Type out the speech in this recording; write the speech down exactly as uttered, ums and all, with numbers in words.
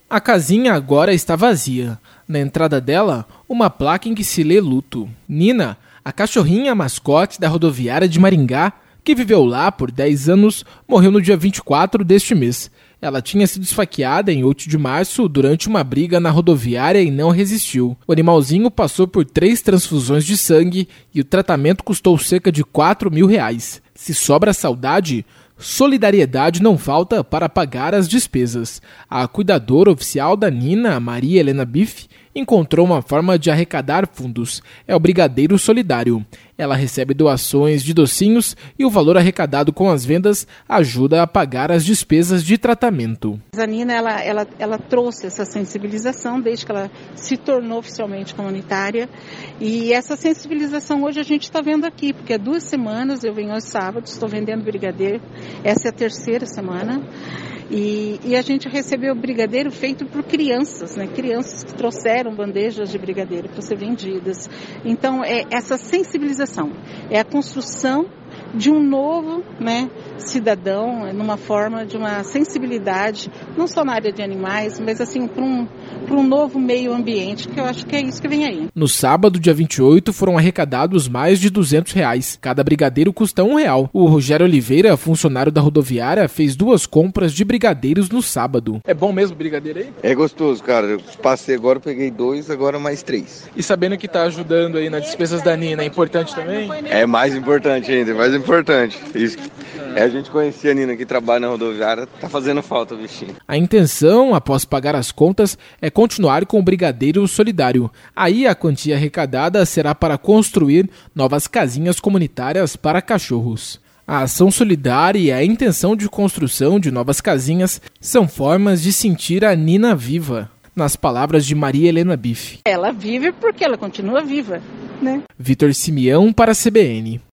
A casinha agora está vazia. Na entrada dela, uma placa em que se lê luto. Nina, a cachorrinha mascote da rodoviária de Maringá, que viveu lá por dez anos, morreu no dia vinte e quatro deste mês. Ela tinha sido esfaqueada em oito de março durante uma briga na rodoviária e não resistiu. O animalzinho passou por três transfusões de sangue e o tratamento custou cerca de quatro mil reais. Se sobra saudade, solidariedade não falta para pagar as despesas. A cuidadora oficial da Nina, Maria Helena Biff, encontrou uma forma de arrecadar fundos. É o Brigadeiro Solidário. Ela recebe doações de docinhos e o valor arrecadado com as vendas ajuda a pagar as despesas de tratamento. A Nina ela, ela, ela trouxe essa sensibilização desde que ela se tornou oficialmente comunitária. E essa sensibilização hoje a gente está vendo aqui, porque há duas semanas, eu venho aos sábados, estou vendendo brigadeiro. Essa é a terceira semana. E, e a gente recebeu brigadeiro feito por crianças, né? Crianças que trouxeram bandejas de brigadeiro para ser vendidas. Então, é essa sensibilização, é a construção de um novo, né, cidadão, numa forma de uma sensibilidade, não só na área de animais, mas assim, para um, para um novo meio ambiente, que eu acho que é isso que vem aí. No sábado, dia vinte e oito, foram arrecadados mais de duzentos reais. Cada brigadeiro custa um real. O Rogério Oliveira, funcionário da rodoviária, fez duas compras de brigadeiros no sábado. É bom mesmo o brigadeiro aí? É gostoso, cara. Eu passei agora, peguei dois, agora mais três. E sabendo que está ajudando aí nas despesas da Nina, é importante também? É mais importante ainda, mais importante. Isso. É a gente conhecer a Nina que trabalha na rodoviária, tá fazendo falta o bichinho. A intenção, após pagar as contas, é continuar com o Brigadeiro Solidário. Aí a quantia arrecadada será para construir novas casinhas comunitárias para cachorros. A ação solidária e a intenção de construção de novas casinhas são formas de sentir a Nina viva. Nas palavras de Maria Helena Biff. Ela vive porque ela continua viva, né? Vitor Simeão para a C B N.